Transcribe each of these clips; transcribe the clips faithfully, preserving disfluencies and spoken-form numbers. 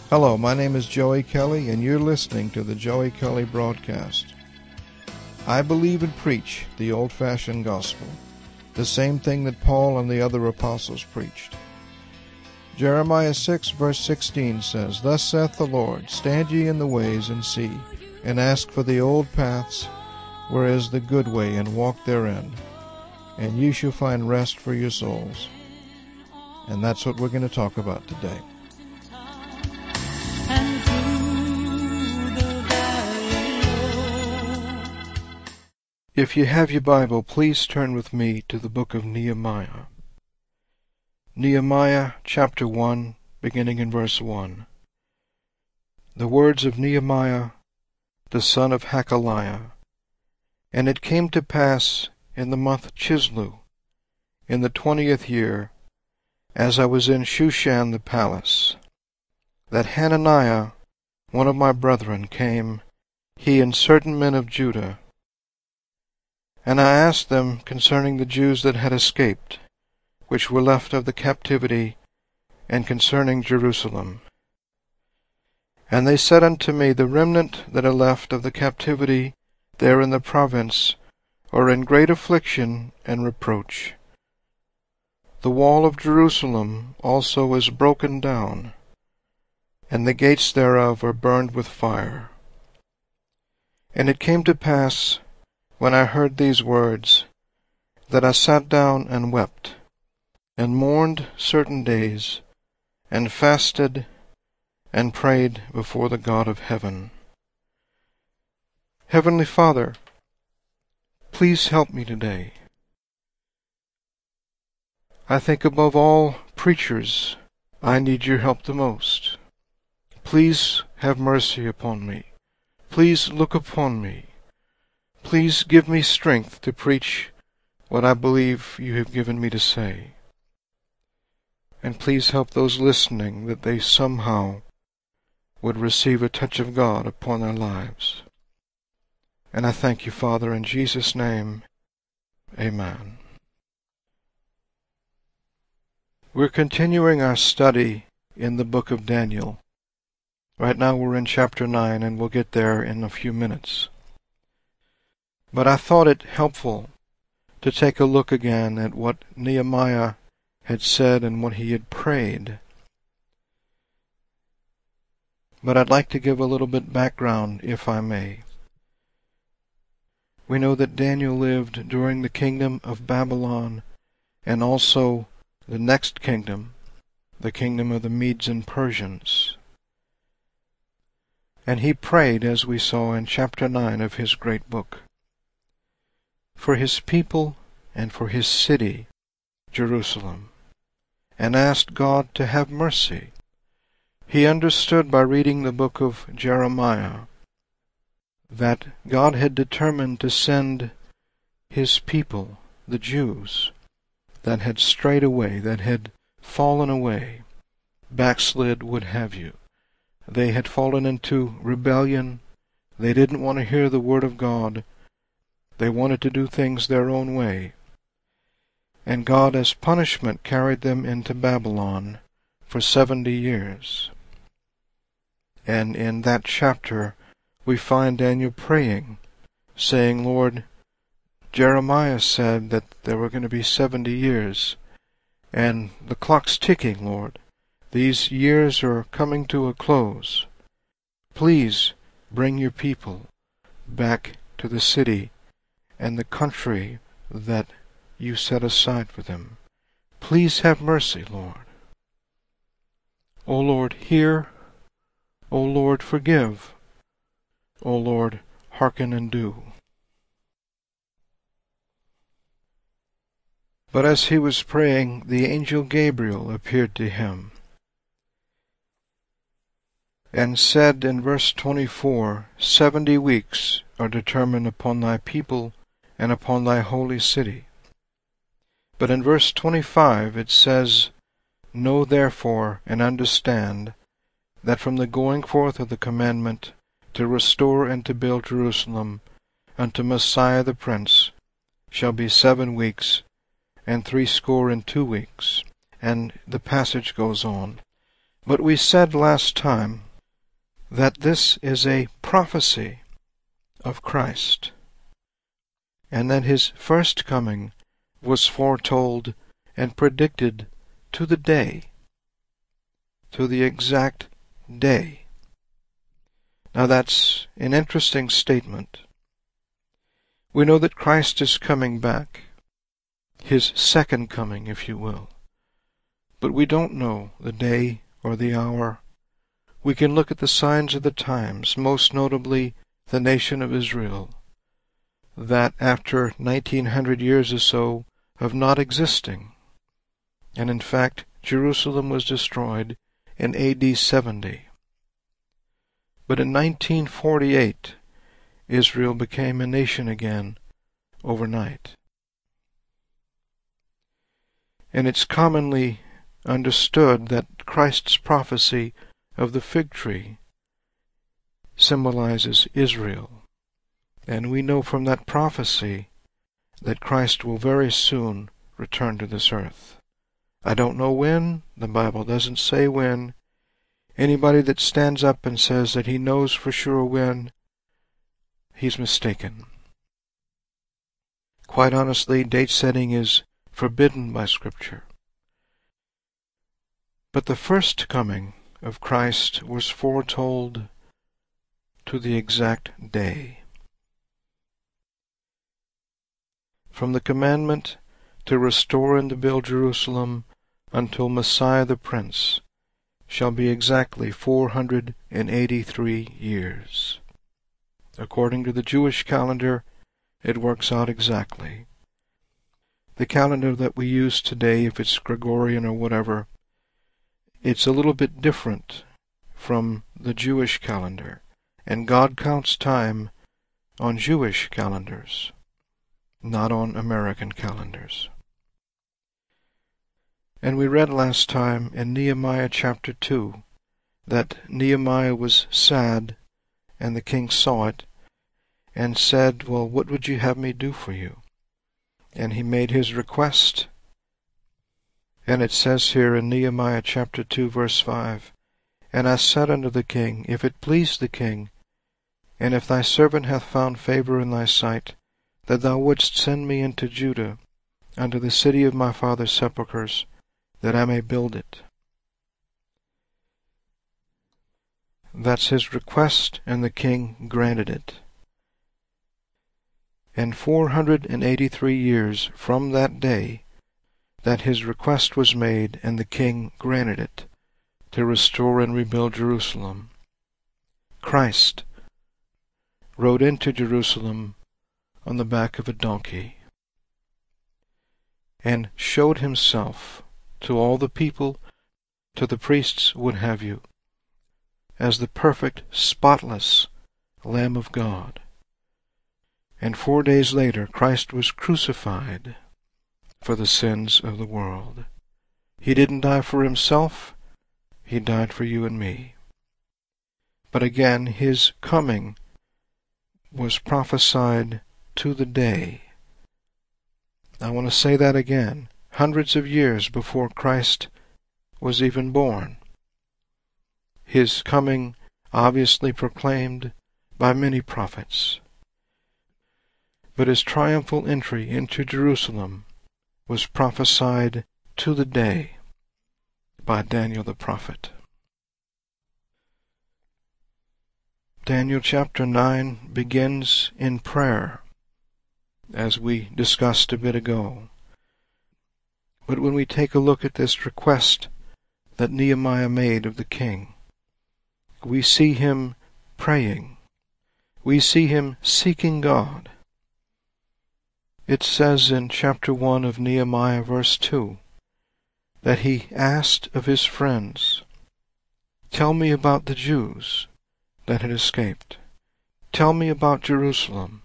Hello, my name is Joey Kelly, and you're listening to the Joey Kelly Broadcast. I believe and preach the old-fashioned gospel, the same thing that Paul and the other apostles preached. Jeremiah six, verse sixteen says, Thus saith the Lord, Stand ye in the ways, and see, and ask for the old paths, where is the good way, and walk therein, and ye shall find rest for your souls. And that's what we're going to talk about today. If you have your Bible, please turn with me to the book of Nehemiah. Nehemiah chapter one, beginning in verse one. The words of Nehemiah, the son of Hakaliah. And it came to pass in the month Chislew, in the twentieth year, as I was in Shushan the palace, that Hananiah, one of my brethren, came, he and certain men of Judah. And I asked them concerning the Jews that had escaped, which were left of the captivity, and concerning Jerusalem. And they said unto me, The remnant that are left of the captivity there in the province are in great affliction and reproach. The wall of Jerusalem also is broken down, and the gates thereof are burned with fire. And it came to pass, when I heard these words, that I sat down and wept, and mourned certain days, and fasted, and prayed before the God of heaven. Heavenly Father, please help me today. I think above all preachers, I need your help the most. Please have mercy upon me. Please look upon me. Please give me strength to preach what I believe you have given me to say. And please help those listening that they somehow would receive a touch of God upon their lives. And I thank you, Father, in Jesus' name. Amen. We're continuing our study in the book of Daniel. Right now we're in chapter nine, and we'll get there in a few minutes. But I thought it helpful to take a look again at what Nehemiah had said and what he had prayed. But I'd like to give a little bit background, if I may. We know that Daniel lived during the kingdom of Babylon, and also the next kingdom, the kingdom of the Medes and Persians. And he prayed, as we saw in chapter nine of his great book, for his people and for his city, Jerusalem, and asked God to have mercy. He understood by reading the book of Jeremiah that God had determined to send his people, the Jews, that had strayed away, that had fallen away, backslid, would have you. They had fallen into rebellion. They didn't want to hear the word of God. They wanted to do things their own way. And God, as punishment, carried them into Babylon for seventy years. And in that chapter, we find Daniel praying, saying, Lord, Jeremiah said that there were going to be seventy years, and the clock's ticking, Lord. These years are coming to a close. Please bring your people back to the city and the country that you set aside for them. Please have mercy, Lord. O Lord, hear. O Lord, forgive. O Lord, hearken and do. But as he was praying, the angel Gabriel appeared to him, and said in verse twenty-four, Seventy weeks are determined upon thy people and upon thy holy city. But in verse twenty-five it says, Know therefore and understand that from the going forth of the commandment to restore and to build Jerusalem unto Messiah the Prince shall be seven weeks, and threescore and two weeks. And the passage goes on. But we said last time that this is a prophecy of Christ, and that his first coming was foretold and predicted to the day, to the exact day. Now that's an interesting statement. We know that Christ is coming back, his second coming, if you will. But we don't know the day or the hour. We can look at the signs of the times, most notably the nation of Israel, that after nineteen hundred years or so of not existing, and in fact Jerusalem was destroyed in A D seventy. But in nineteen forty-eight, Israel became a nation again overnight. And it's commonly understood that Christ's prophecy of the fig tree symbolizes Israel. And we know from that prophecy that Christ will very soon return to this earth. I don't know when, the Bible doesn't say when. Anybody that stands up and says that he knows for sure when, he's mistaken. Quite honestly, date setting is forbidden by Scripture. But the first coming of Christ was foretold to the exact day. From the commandment to restore and to build Jerusalem until Messiah the Prince shall be exactly four hundred eighty-three years. According to the Jewish calendar, it works out exactly. The calendar that we use today, if it's Gregorian or whatever, it's a little bit different from the Jewish calendar, and God counts time on Jewish calendars, not on American calendars. And we read last time in Nehemiah chapter two that Nehemiah was sad, and the king saw it, and said, "Well, what would you have me do for you?" And he made his request. And it says here in Nehemiah chapter two, verse five, "And I said unto the king, If it please the king, and if thy servant hath found favor in thy sight, that thou wouldst send me into Judah, unto the city of my father's sepulchres, that I may build it." That's his request, and the king granted it. And four hundred eighty-three years from that day that his request was made and the king granted it, to restore and rebuild Jerusalem, Christ rode into Jerusalem on the back of a donkey and showed himself to all the people, to the priests, would have you, as the perfect, spotless Lamb of God. And four days later, Christ was crucified for the sins of the world. He didn't die for himself, he died for you and me. But again, his coming was prophesied to the day. I want to say that again. Hundreds of years before Christ was even born. His coming obviously proclaimed by many prophets. But his triumphal entry into Jerusalem was prophesied to the day by Daniel the prophet. Daniel chapter nine begins in prayer, as we discussed a bit ago. But when we take a look at this request that Nehemiah made of the king, we see him praying. We see him seeking God. It says in chapter one of Nehemiah, verse two, that he asked of his friends, "Tell me about the Jews that had escaped. Tell me about Jerusalem."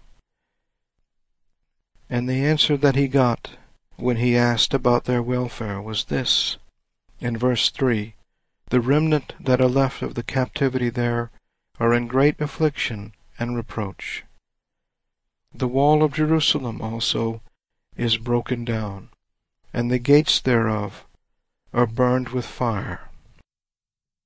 And the answer that he got when he asked about their welfare was this, in verse three, "The remnant that are left of the captivity there are in great affliction and reproach. The wall of Jerusalem also is broken down, and the gates thereof are burned with fire."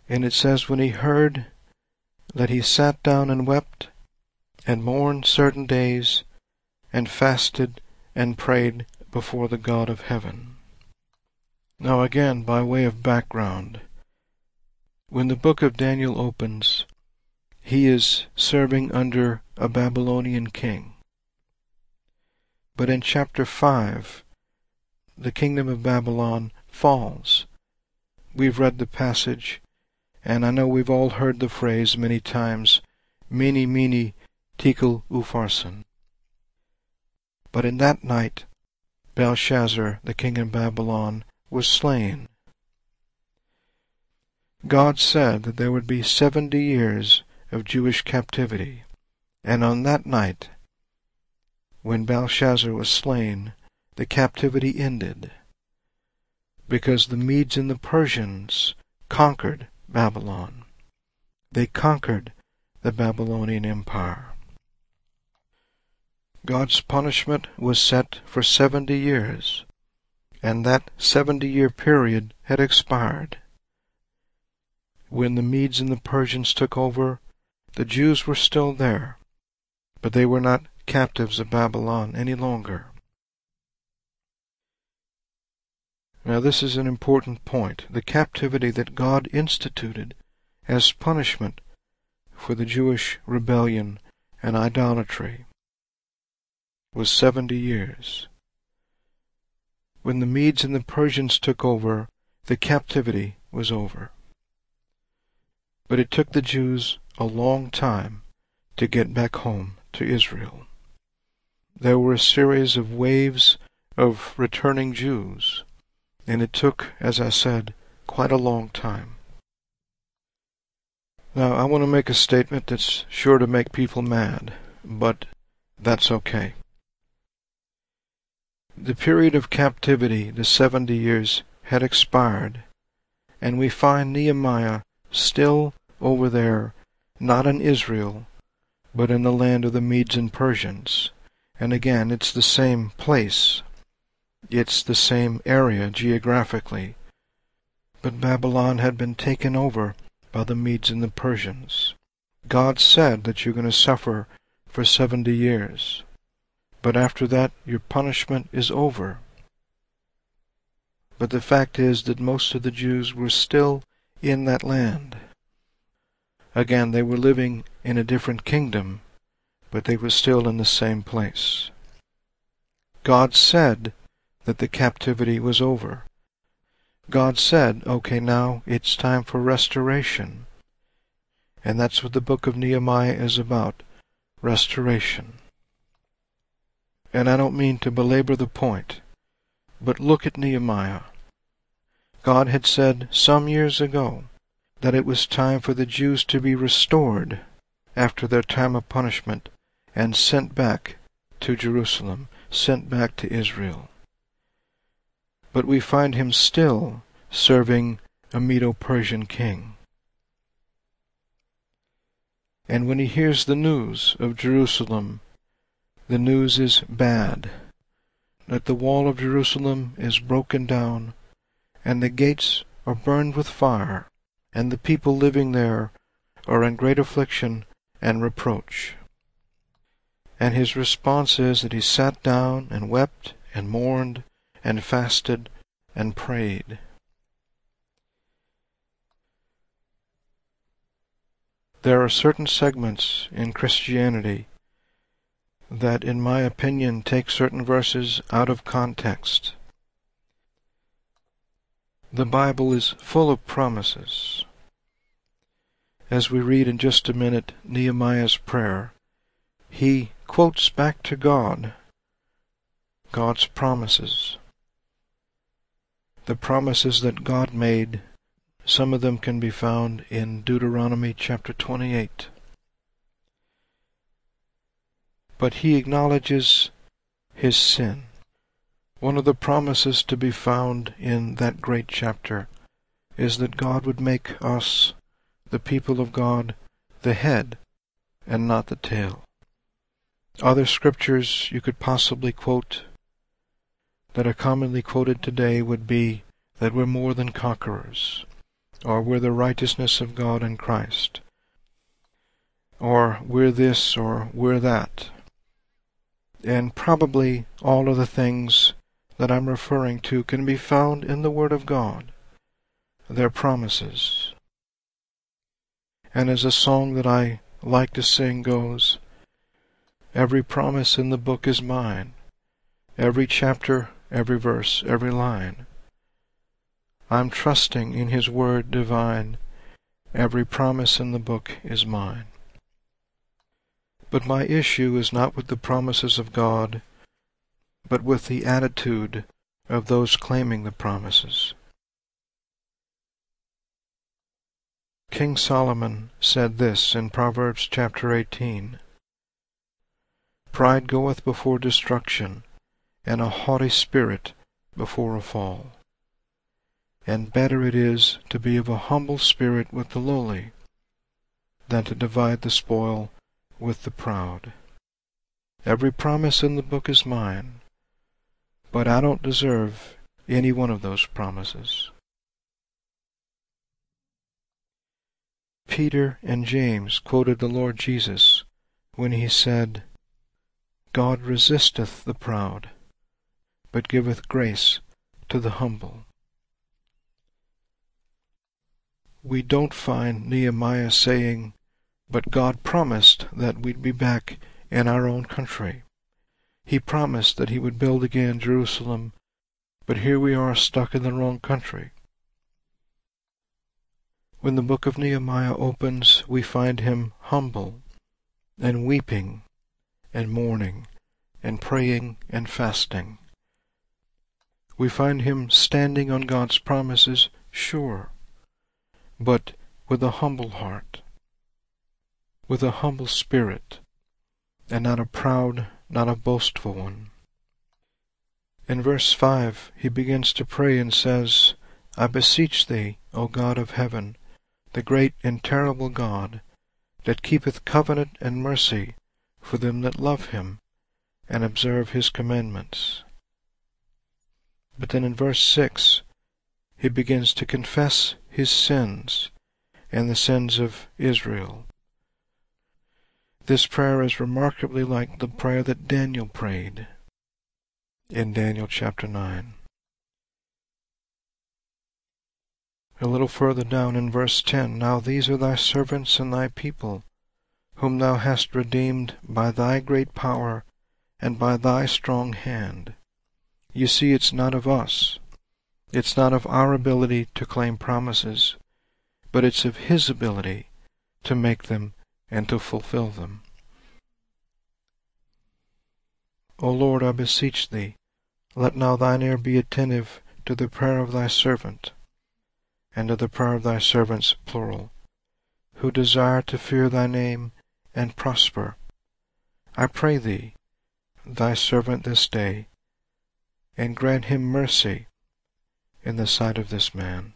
And it says, when he heard, that he sat down and wept, and mourned certain days, and fasted and prayed before the God of heaven. Now again, by way of background, when the book of Daniel opens, he is serving under a Babylonian king. But in chapter five, the kingdom of Babylon falls. We've read the passage, and I know we've all heard the phrase many times, Mene, mene, tekel upharsin. But in that night, Belshazzar, the king of Babylon, was slain. God said that there would be seventy years of Jewish captivity, and on that night, when Belshazzar was slain, the captivity ended, because the Medes and the Persians conquered Babylon. They conquered the Babylonian Empire. God's punishment was set for seventy years, and that seventy-year period had expired. When the Medes and the Persians took over, the Jews were still there, but they were not captives of Babylon any longer. Now this is an important point. The captivity that God instituted as punishment for the Jewish rebellion and idolatry was seventy years. When the Medes and the Persians took over, the captivity was over. But it took the Jews a long time to get back home to Israel. There were a series of waves of returning Jews, and it took, as I said, quite a long time. Now, I want to make a statement that's sure to make people mad, but that's okay. The period of captivity, the seventy years, had expired, and we find Nehemiah still over there, not in Israel, but in the land of the Medes and Persians. And again, it's the same place. It's the same area geographically. But Babylon had been taken over by the Medes and the Persians. God said that you're going to suffer for seventy years. But after that, your punishment is over. But the fact is that most of the Jews were still in that land. Again, they were living in a different kingdom, but they were still in the same place. God said that the captivity was over. God said, okay, now it's time for restoration. And that's what the book of Nehemiah is about, restoration. And I don't mean to belabor the point, but look at Nehemiah. God had said some years ago that it was time for the Jews to be restored after their time of punishment and sent back to Jerusalem, sent back to Israel. But we find him still serving a Medo-Persian king. And when he hears the news of Jerusalem, the news is bad, that the wall of Jerusalem is broken down, and the gates are burned with fire, and the people living there are in great affliction and reproach. And his response is that he sat down and wept and mourned and fasted and prayed. There are certain segments in Christianity that, in my opinion, take certain verses out of context. The Bible is full of promises. As we read in just a minute Nehemiah's prayer, he quotes back to God God's promises. The promises that God made, some of them can be found in Deuteronomy chapter twenty-eight. But he acknowledges his sin. One of the promises to be found in that great chapter is that God would make us, the people of God, the head and not the tail. Other scriptures you could possibly quote that are commonly quoted today would be that we're more than conquerors, or we're the righteousness of God in Christ, or we're this or we're that. And probably all of the things that I'm referring to can be found in the Word of God. They're promises. And as a song that I like to sing goes, every promise in the book is mine, every chapter, every verse, every line. I'm trusting in His Word divine, every promise in the book is mine. But my issue is not with the promises of God, but with the attitude of those claiming the promises. King Solomon said this in Proverbs chapter eighteen, "Pride goeth before destruction, and a haughty spirit before a fall. And better it is to be of a humble spirit with the lowly, than to divide the spoil with the proud." Every promise in the book is mine, but I don't deserve any one of those promises. Peter and James quoted the Lord Jesus when he said, "God resisteth the proud, but giveth grace to the humble." We don't find Nehemiah saying, "But God promised that we'd be back in our own country. He promised that He would build again Jerusalem, but here we are stuck in the wrong country." When the book of Nehemiah opens, we find him humble and weeping and mourning and praying and fasting. We find him standing on God's promises, sure, but with a humble heart, with a humble spirit, and not a proud, not a boastful one. In verse five, he begins to pray and says, "I beseech thee, O God of heaven, the great and terrible God, that keepeth covenant and mercy for them that love him, and observe his commandments." But then in verse six, he begins to confess his sins and the sins of Israel. This prayer is remarkably like the prayer that Daniel prayed in Daniel chapter nine. A little further down in verse ten, "Now these are thy servants and thy people, whom thou hast redeemed by thy great power and by thy strong hand." You see, it's not of us. It's not of our ability to claim promises, but it's of His ability to make them and to fulfill them. O Lord, I beseech thee, let now thine ear be attentive to the prayer of thy servant, and to the prayer of thy servants, plural, who desire to fear thy name and prosper. I pray thee, thy servant this day, and grant him mercy in the sight of this man.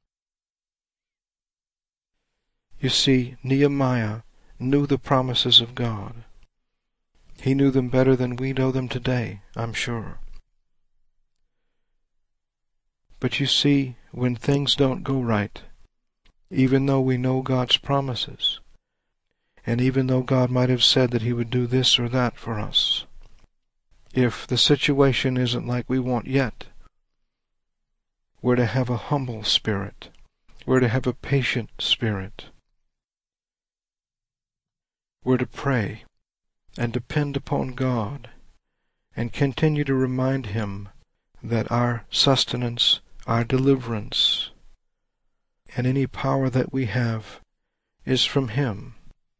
You see, Nehemiah knew the promises of God. He knew them better than we know them today, I'm sure. But you see, when things don't go right, even though we know God's promises, and even though God might have said that He would do this or that for us, if the situation isn't like we want yet, we're to have a humble spirit. We're to have a patient spirit. We're to pray and depend upon God and continue to remind Him that our sustenance, our deliverance, and any power that we have is from Him.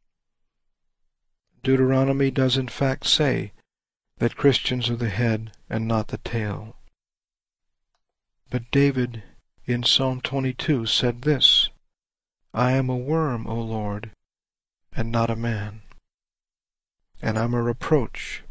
Deuteronomy does in fact say that Christians are the head and not the tail. But David in Psalm twenty-two said this, "I am a worm, O Lord, and not a man, and I'm a reproach."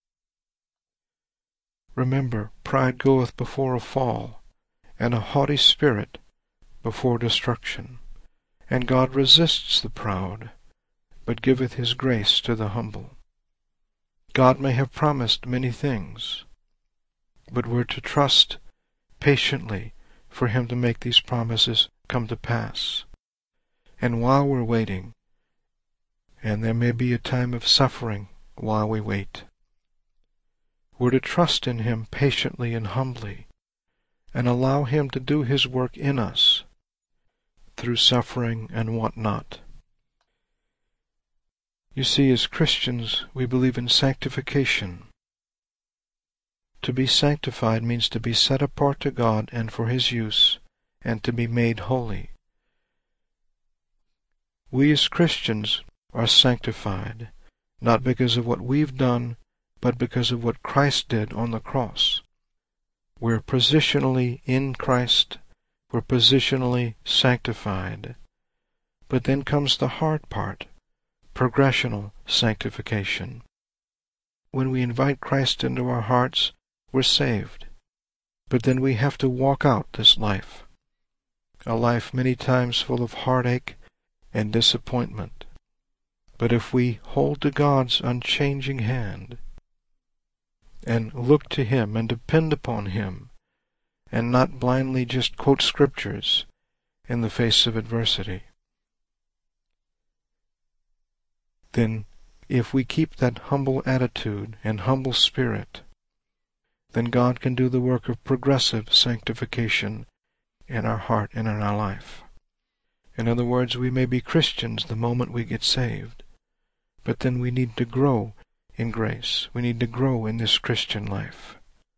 Remember, pride goeth before a fall, and a haughty spirit before destruction. And God resists the proud, but giveth His grace to the humble. God may have promised many things, but we're to trust patiently for Him to make these promises come to pass. And while we're waiting, and there may be a time of suffering while we wait, we're to trust in Him patiently and humbly, and allow Him to do His work in us through suffering and what not. You see, as Christians, we believe in sanctification. To be sanctified means to be set apart to God and for His use, and to be made holy. We as Christians are sanctified, not because of what we've done, but because of what Christ did on the cross. We're positionally in Christ, we're positionally sanctified. But then comes the hard part, progressional sanctification. When we invite Christ into our hearts, we're saved. But then we have to walk out this life, a life many times full of heartache and disappointment. But if we hold to God's unchanging hand, and look to Him and depend upon Him, and not blindly just quote scriptures in the face of adversity, then if we keep that humble attitude and humble spirit, then God can do the work of progressive sanctification in our heart and in our life. In other words, we may be Christians the moment we get saved, but then we need to grow in grace. We need to grow in this Christian life.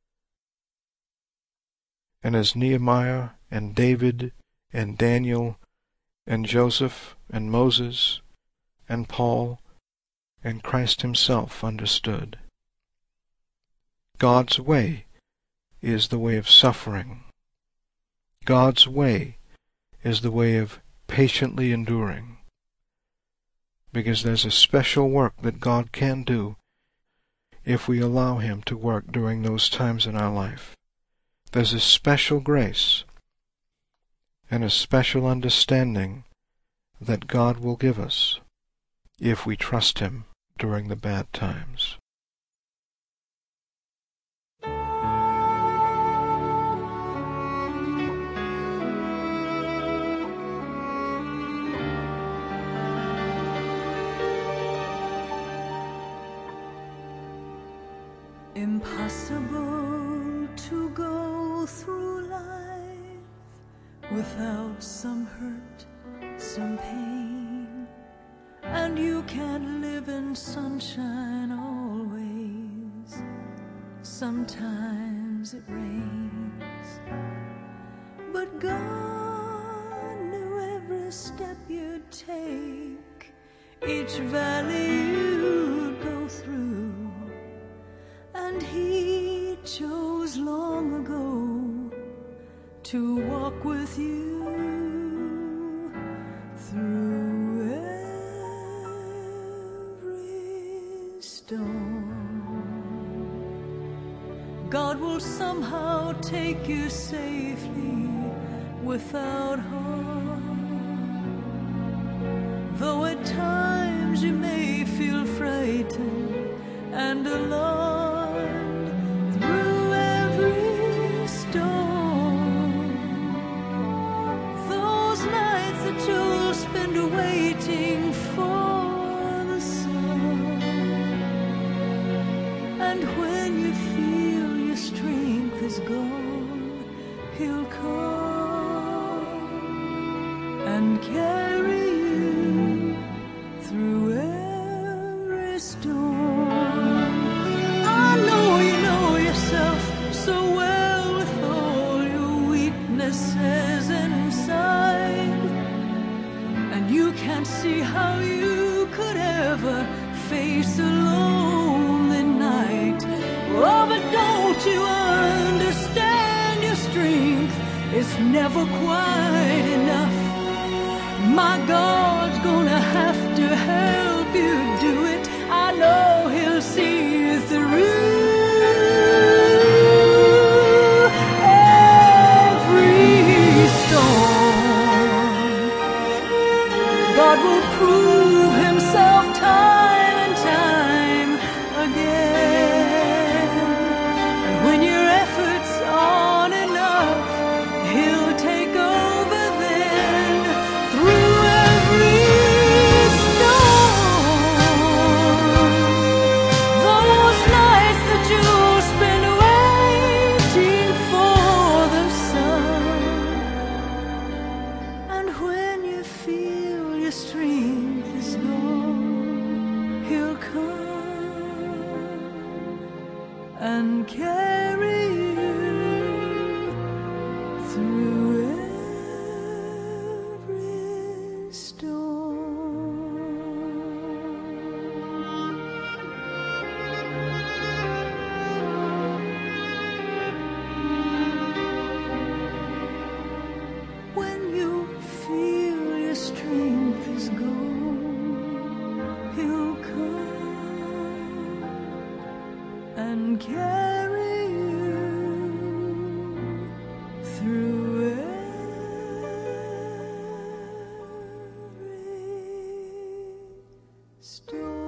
And as Nehemiah and David and Daniel and Joseph and Moses and Paul and Christ Himself understood, God's way is the way of suffering. God's way is the way of patiently enduring, because there's a special work that God can do if we allow Him to work during those times in our life. There's a special grace and a special understanding that God will give us if we trust Him during the bad times. Impossible to go through life without some hurt, some pain, and you can't live in sunshine always. Sometimes it rains, but God knew every step you'd take, each valley you'd go through. And He chose long ago to walk with you through every storm. God will somehow take you safely without harm, though at times you may feel frightened and alone. Waiting for the sun, and when you feel your strength is gone, He'll come and carry you through every storm. I know you know yourself so well with all your weaknesses inside. You can't see how you could ever face a lonely night. Oh, but don't you understand your strength is never quite enough? My God's gonna have to help you do it. I know He'll see you through every storm. God will prove Himself time and time again. And when your efforts aren't enough, He'll take over then. come and carry you through every storm. When you feel your strength is gone, He'll come and carry you through every storm.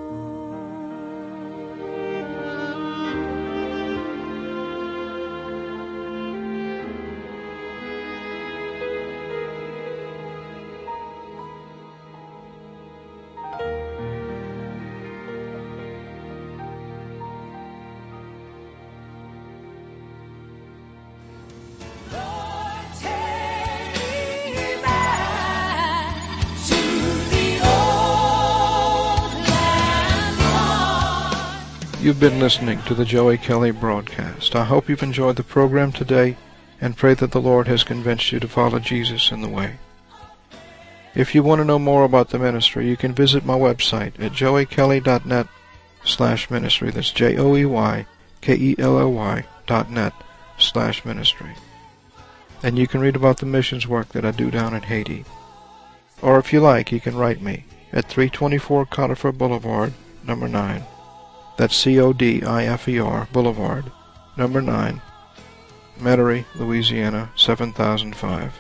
Lord, take me back to the old land, Lord. You've been listening to the Joey Kelly broadcast. I hope you've enjoyed the program today and pray that the Lord has convinced you to follow Jesus in the way. If you want to know more about the ministry, you can visit my website at joey kelly dot net slash ministry. That's J O E Y K E L L Y dot net slash ministry. And you can read about the missions work that I do down in Haiti. Or if you like, you can write me at three twenty-four Codifer Boulevard, number nine. That's C O D I F E R Boulevard, number nine, Metairie, Louisiana, seven thousand five.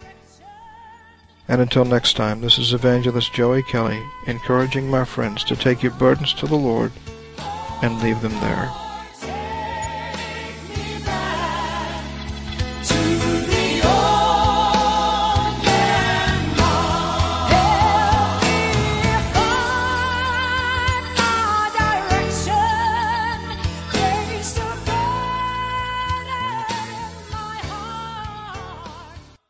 And until next time, this is Evangelist Joey Kelly, encouraging my friends to take your burdens to the Lord and leave them there.